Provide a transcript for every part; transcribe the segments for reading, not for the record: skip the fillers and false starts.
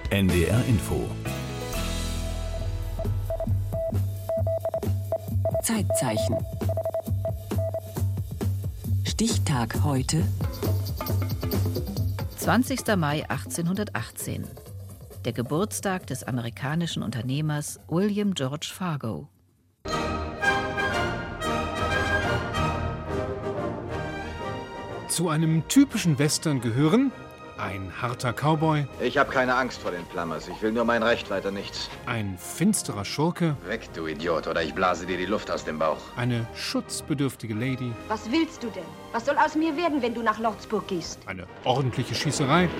NDR Info. Zeitzeichen. Stichtag heute. 20. Mai 1818. Der Geburtstag des amerikanischen Unternehmers William George Fargo. Zu einem typischen Western gehören ein harter Cowboy. Ich habe keine Angst vor den Plumbers. Ich will nur mein Recht, weiter nichts. Ein finsterer Schurke. Weg, du Idiot, oder ich blase dir die Luft aus dem Bauch. Eine schutzbedürftige Lady. Was willst du denn? Was soll aus mir werden, wenn du nach Lordsburg gehst? Eine ordentliche Schießerei.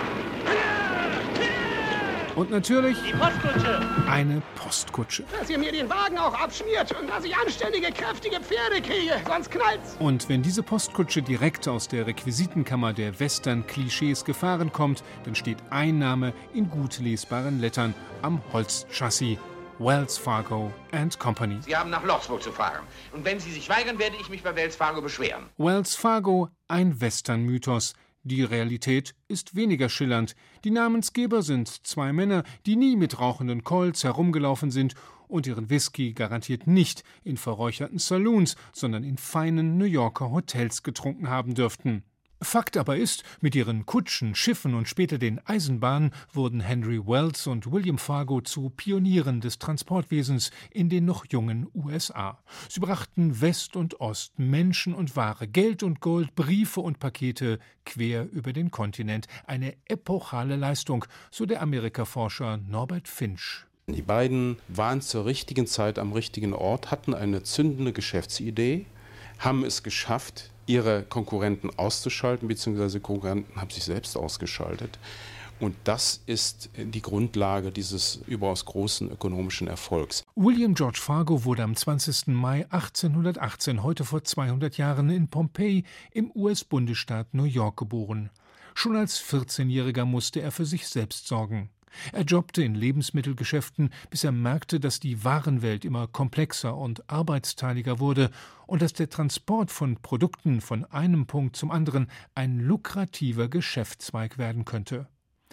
Und natürlich die Postkutsche. Eine Postkutsche. Dass ihr mir den Wagen auch abschmiert und dass ich anständige, kräftige Pferde kriege, sonst knallt's. Und wenn diese Postkutsche direkt aus der Requisitenkammer der Western-Klischees gefahren kommt, dann steht ein Name in gut lesbaren Lettern am Holzchassis. Wells Fargo and Company. Sie haben nach Lordsburg zu fahren. Und wenn Sie sich weigern, werde ich mich bei Wells Fargo beschweren. Wells Fargo, ein Western-Mythos. Die Realität ist weniger schillernd. Die Namensgeber sind zwei Männer, die nie mit rauchenden Colts herumgelaufen sind und ihren Whisky garantiert nicht in verräucherten Saloons, sondern in feinen New Yorker Hotels getrunken haben dürften. Fakt aber ist, mit ihren Kutschen, Schiffen und später den Eisenbahnen wurden Henry Wells und William Fargo zu Pionieren des Transportwesens in den noch jungen USA. Sie brachten West und Ost, Menschen und Ware, Geld und Gold, Briefe und Pakete quer über den Kontinent. Eine epochale Leistung, so der Amerikaforscher Norbert Finch. Die beiden waren zur richtigen Zeit am richtigen Ort, hatten eine zündende Geschäftsidee, haben es geschafft, ihre Konkurrenten auszuschalten, beziehungsweise Konkurrenten haben sich selbst ausgeschaltet. Und das ist die Grundlage dieses überaus großen ökonomischen Erfolgs. William George Fargo wurde am 20. Mai 1818, heute vor 200 Jahren, in Pompeii im US-Bundesstaat New York geboren. Schon als 14-Jähriger musste er für sich selbst sorgen. Er jobbte in Lebensmittelgeschäften, bis er merkte, dass die Warenwelt immer komplexer und arbeitsteiliger wurde und dass der Transport von Produkten von einem Punkt zum anderen ein lukrativer Geschäftszweig werden könnte.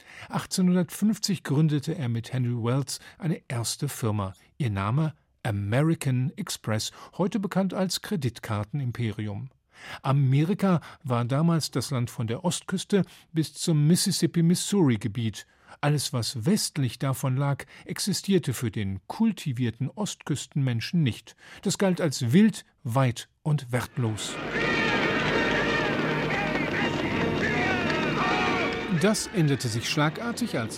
1850 gründete er mit Henry Wells eine erste Firma. Ihr Name American Express, heute bekannt als Kreditkartenimperium. Amerika war damals das Land von der Ostküste bis zum Mississippi-Missouri-Gebiet. Alles, was westlich davon lag, existierte für den kultivierten Ostküstenmenschen nicht. Das galt als wild, weit und wertlos. Das änderte sich schlagartig, als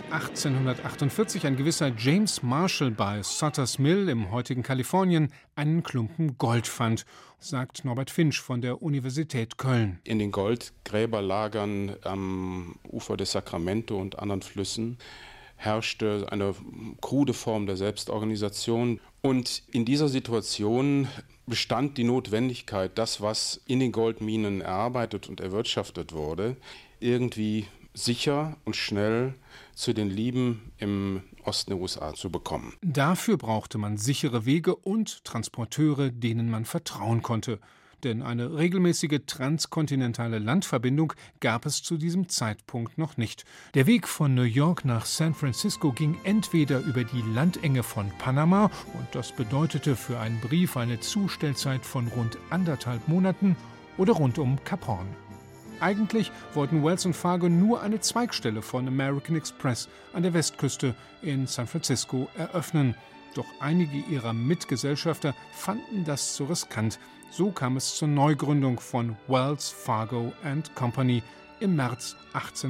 1848 ein gewisser James Marshall bei Sutter's Mill im heutigen Kalifornien einen Klumpen Gold fand, sagt Norbert Finch von der Universität Köln. In den Goldgräberlagern am Ufer des Sacramento und anderen Flüssen herrschte eine krude Form der Selbstorganisation. Und in dieser Situation bestand die Notwendigkeit, das, was in den Goldminen erarbeitet und erwirtschaftet wurde, irgendwie sicher und schnell zu den Lieben im Osten der USA zu bekommen. Dafür brauchte man sichere Wege und Transporteure, denen man vertrauen konnte. Denn eine regelmäßige transkontinentale Landverbindung gab es zu diesem Zeitpunkt noch nicht. Der Weg von New York nach San Francisco ging entweder über die Landenge von Panama, und das bedeutete für einen Brief eine Zustellzeit von rund 1,5 Monaten, oder rund um Kap Horn. Eigentlich wollten Wells und Fargo nur eine Zweigstelle von American Express an der Westküste in San Francisco eröffnen. Doch einige ihrer Mitgesellschafter fanden das zu riskant. So kam es zur Neugründung von Wells Fargo and Company im März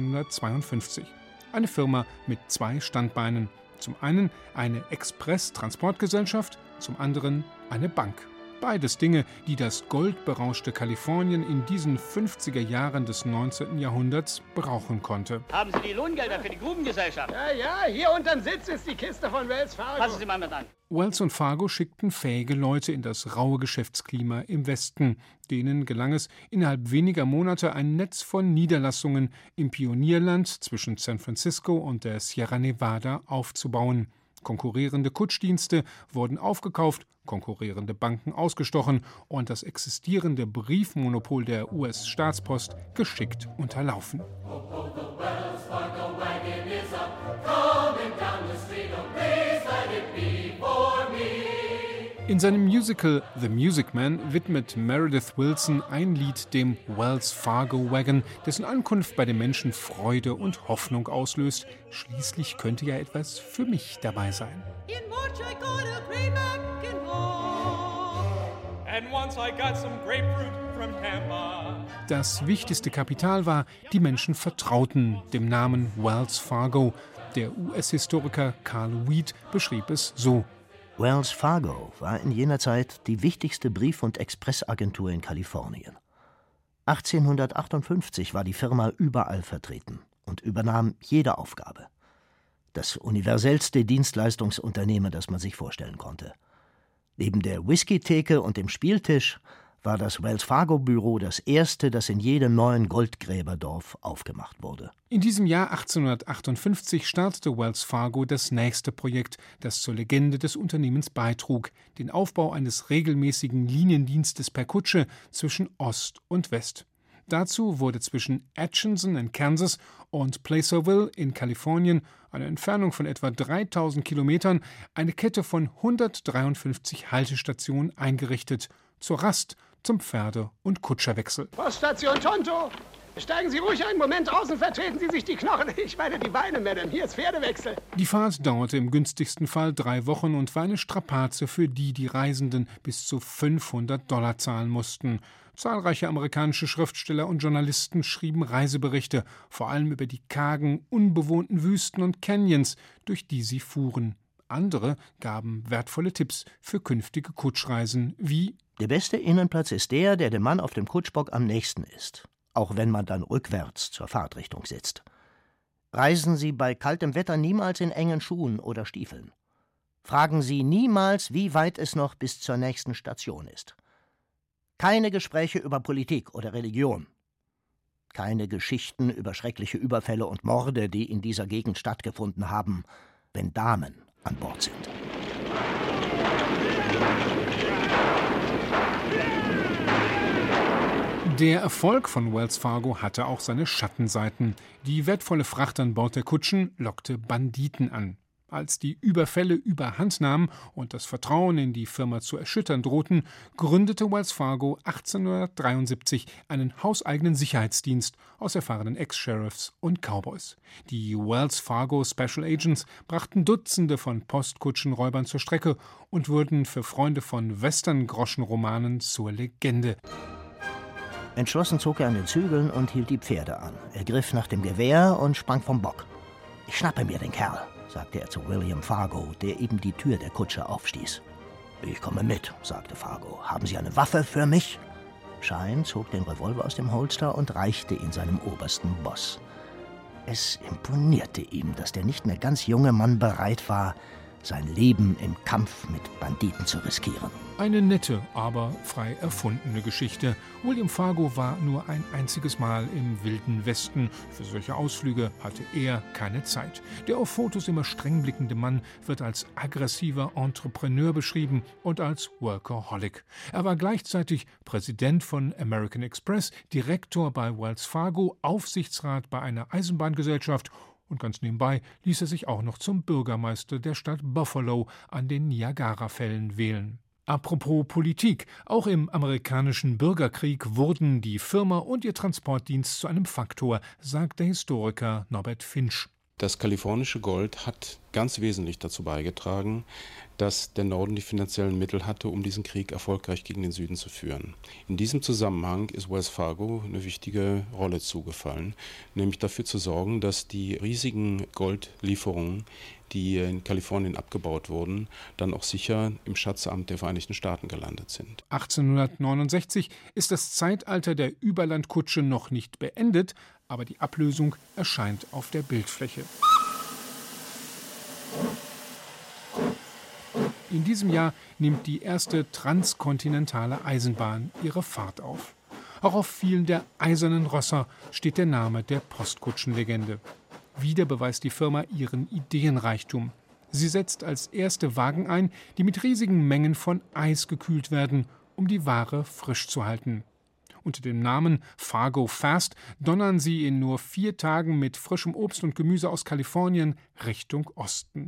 1852. Eine Firma mit zwei Standbeinen. Zum einen eine Express-Transportgesellschaft, zum anderen eine Bank. Beides Dinge, die das goldberauschte Kalifornien in diesen 50er Jahren des 19. Jahrhunderts brauchen konnte. Haben Sie die Lohngelder für die Grubengesellschaft? Ja, hier unterm Sitz ist die Kiste von Wells Fargo. Passen Sie mal mit an. Wells und Fargo schickten fähige Leute in das raue Geschäftsklima im Westen. Denen gelang es, innerhalb weniger Monate ein Netz von Niederlassungen im Pionierland zwischen San Francisco und der Sierra Nevada aufzubauen. Konkurrierende Kutschdienste wurden aufgekauft, konkurrierende Banken ausgestochen und das existierende Briefmonopol der US-Staatspost geschickt unterlaufen. In seinem Musical The Music Man widmet Meredith Willson ein Lied dem Wells Fargo Wagon, dessen Ankunft bei den Menschen Freude und Hoffnung auslöst. Schließlich könnte ja etwas für mich dabei sein. In March I got a greyback and all. And once I got some grapefruit from Tampa. Das wichtigste Kapital war, die Menschen vertrauten dem Namen Wells Fargo. Der US-Historiker Carl Weed beschrieb es so: Wells Fargo war in jener Zeit die wichtigste Brief- und Expressagentur in Kalifornien. 1858 war die Firma überall vertreten und übernahm jede Aufgabe. Das universellste Dienstleistungsunternehmen, das man sich vorstellen konnte. Neben der Whisky-Theke und dem Spieltisch war das Wells-Fargo-Büro das erste, das in jedem neuen Goldgräberdorf aufgemacht wurde. In diesem Jahr 1858 startete Wells Fargo das nächste Projekt, das zur Legende des Unternehmens beitrug, den Aufbau eines regelmäßigen Liniendienstes per Kutsche zwischen Ost und West. Dazu wurde zwischen Atchison in Kansas und Placerville in Kalifornien, eine Entfernung von etwa 3000 Kilometern, eine Kette von 153 Haltestationen eingerichtet, zur Rast, zum Pferde- und Kutscherwechsel. Poststation Tonto! Steigen Sie ruhig einen Moment aus und vertreten Sie sich die Knochen. Ich meine die Beine, Madame. Hier ist Pferdewechsel. Die Fahrt dauerte im günstigsten Fall 3 Wochen und war eine Strapaze, für die Reisenden bis zu $500 zahlen mussten. Zahlreiche amerikanische Schriftsteller und Journalisten schrieben Reiseberichte, vor allem über die kargen, unbewohnten Wüsten und Canyons, durch die sie fuhren. Andere gaben wertvolle Tipps für künftige Kutschreisen, wie: Der beste Innenplatz ist der dem Mann auf dem Kutschbock am nächsten ist, auch wenn man dann rückwärts zur Fahrtrichtung sitzt. Reisen Sie bei kaltem Wetter niemals in engen Schuhen oder Stiefeln. Fragen Sie niemals, wie weit es noch bis zur nächsten Station ist. Keine Gespräche über Politik oder Religion. Keine Geschichten über schreckliche Überfälle und Morde, die in dieser Gegend stattgefunden haben, wenn Damen an Bord sind. Der Erfolg von Wells Fargo hatte auch seine Schattenseiten. Die wertvolle Fracht an Bord der Kutschen lockte Banditen an. Als die Überfälle überhand nahmen und das Vertrauen in die Firma zu erschüttern drohten, gründete Wells Fargo 1873 einen hauseigenen Sicherheitsdienst aus erfahrenen Ex-Sheriffs und Cowboys. Die Wells Fargo Special Agents brachten Dutzende von Postkutschenräubern zur Strecke und wurden für Freunde von Western-Groschenromanen zur Legende. Entschlossen zog er an den Zügeln und hielt die Pferde an. Er griff nach dem Gewehr und sprang vom Bock. »Ich schnappe mir den Kerl«, sagte er zu William Fargo, der eben die Tür der Kutsche aufstieß. »Ich komme mit«, sagte Fargo. »Haben Sie eine Waffe für mich?« Shine zog den Revolver aus dem Holster und reichte ihn seinem obersten Boss. Es imponierte ihm, dass der nicht mehr ganz junge Mann bereit war, sein Leben im Kampf mit Banditen zu riskieren. Eine nette, aber frei erfundene Geschichte. William Fargo war nur ein einziges Mal im Wilden Westen. Für solche Ausflüge hatte er keine Zeit. Der auf Fotos immer streng blickende Mann wird als aggressiver Entrepreneur beschrieben und als Workaholic. Er war gleichzeitig Präsident von American Express, Direktor bei Wells Fargo, Aufsichtsrat bei einer Eisenbahngesellschaft und ganz nebenbei ließ er sich auch noch zum Bürgermeister der Stadt Buffalo an den Niagarafällen wählen. Apropos Politik, auch im amerikanischen Bürgerkrieg wurden die Firma und ihr Transportdienst zu einem Faktor, sagt der Historiker Norbert Finch. Das kalifornische Gold hat ganz wesentlich dazu beigetragen, dass der Norden die finanziellen Mittel hatte, um diesen Krieg erfolgreich gegen den Süden zu führen. In diesem Zusammenhang ist Wells Fargo eine wichtige Rolle zugefallen, nämlich dafür zu sorgen, dass die riesigen Goldlieferungen, die in Kalifornien abgebaut wurden, dann auch sicher im Schatzamt der Vereinigten Staaten gelandet sind. 1869 ist das Zeitalter der Überlandkutsche noch nicht beendet, aber die Ablösung erscheint auf der Bildfläche. In diesem Jahr nimmt die erste transkontinentale Eisenbahn ihre Fahrt auf. Auch auf vielen der eisernen Rosser steht der Name der Postkutschenlegende. Wieder beweist die Firma ihren Ideenreichtum. Sie setzt als erste Wagen ein, die mit riesigen Mengen von Eis gekühlt werden, um die Ware frisch zu halten. Unter dem Namen Fargo Fast donnern sie in nur 4 Tagen mit frischem Obst und Gemüse aus Kalifornien Richtung Osten.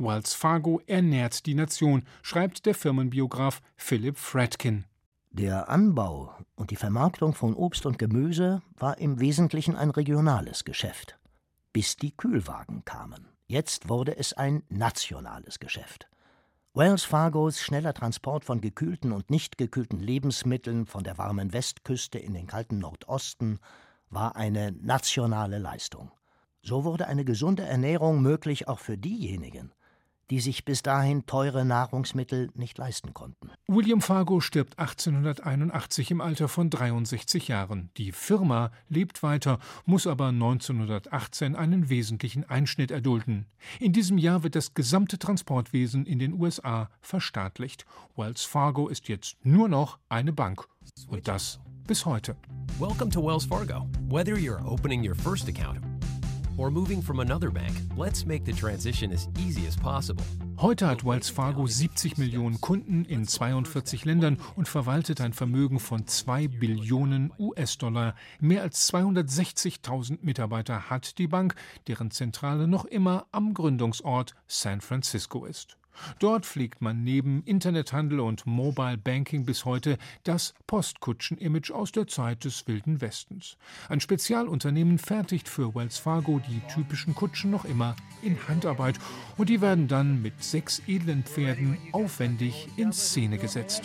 Wells Fargo ernährt die Nation, schreibt der Firmenbiograf Philip Fredkin. Der Anbau und die Vermarktung von Obst und Gemüse war im Wesentlichen ein regionales Geschäft, bis die Kühlwagen kamen. Jetzt wurde es ein nationales Geschäft. Wells Fargos schneller Transport von gekühlten und nicht gekühlten Lebensmitteln von der warmen Westküste in den kalten Nordosten war eine nationale Leistung. So wurde eine gesunde Ernährung möglich auch für diejenigen, die sich bis dahin teure Nahrungsmittel nicht leisten konnten. William Fargo stirbt 1881 im Alter von 63 Jahren. Die Firma lebt weiter, muss aber 1918 einen wesentlichen Einschnitt erdulden. In diesem Jahr wird das gesamte Transportwesen in den USA verstaatlicht. Wells Fargo ist jetzt nur noch eine Bank. Und das bis heute. Welcome to Wells Fargo. Whether you're opening your first account or moving from another bank, let's make the transition as easy as possible. Heute hat Wells Fargo 70 Millionen Kunden in 42 Ländern und verwaltet ein Vermögen von 2 Billionen US-Dollar. Mehr als 260.000 Mitarbeiter hat die Bank, deren Zentrale noch immer am Gründungsort San Francisco ist. Dort pflegt man neben Internethandel und Mobile Banking bis heute das Postkutschen-Image aus der Zeit des Wilden Westens. Ein Spezialunternehmen fertigt für Wells Fargo die typischen Kutschen noch immer in Handarbeit und die werden dann mit 6 edlen Pferden aufwendig in Szene gesetzt.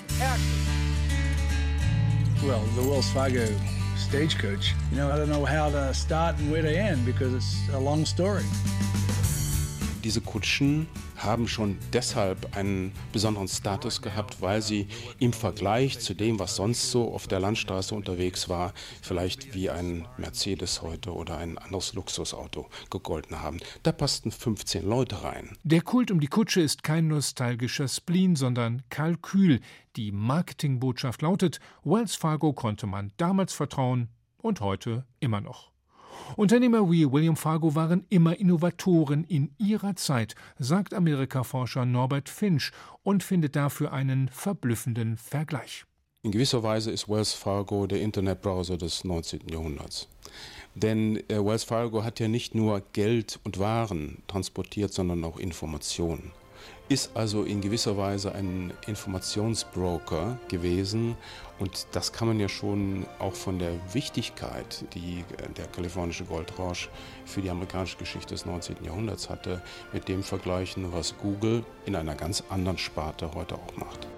Well, the Wells Fargo stagecoach, I don't know how to start and where to end because it's a long story. Diese Kutschen haben schon deshalb einen besonderen Status gehabt, weil sie im Vergleich zu dem, was sonst so auf der Landstraße unterwegs war, vielleicht wie ein Mercedes heute oder ein anderes Luxusauto gegolten haben. Da passten 15 Leute rein. Der Kult um die Kutsche ist kein nostalgischer Spleen, sondern Kalkül. Die Marketingbotschaft lautet, Wells Fargo konnte man damals vertrauen und heute immer noch. Unternehmer wie William Fargo waren immer Innovatoren in ihrer Zeit, sagt Amerikaforscher Norbert Finch und findet dafür einen verblüffenden Vergleich. In gewisser Weise ist Wells Fargo der Internetbrowser des 19. Jahrhunderts. Denn Wells Fargo hat ja nicht nur Geld und Waren transportiert, sondern auch Informationen. Ist also in gewisser Weise ein Informationsbroker gewesen und das kann man ja schon auch von der Wichtigkeit, die der kalifornische Goldrausch für die amerikanische Geschichte des 19. Jahrhunderts hatte, mit dem vergleichen, was Google in einer ganz anderen Sparte heute auch macht.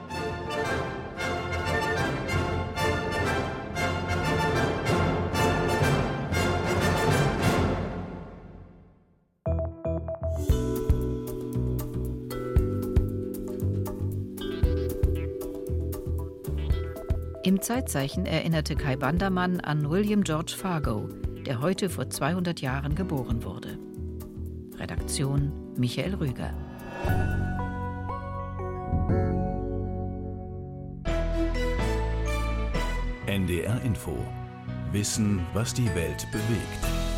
Im Zeitzeichen erinnerte Kai Bandermann an William George Fargo, der heute vor 200 Jahren geboren wurde. Redaktion Michael Rüger. NDR Info. Wissen, was die Welt bewegt.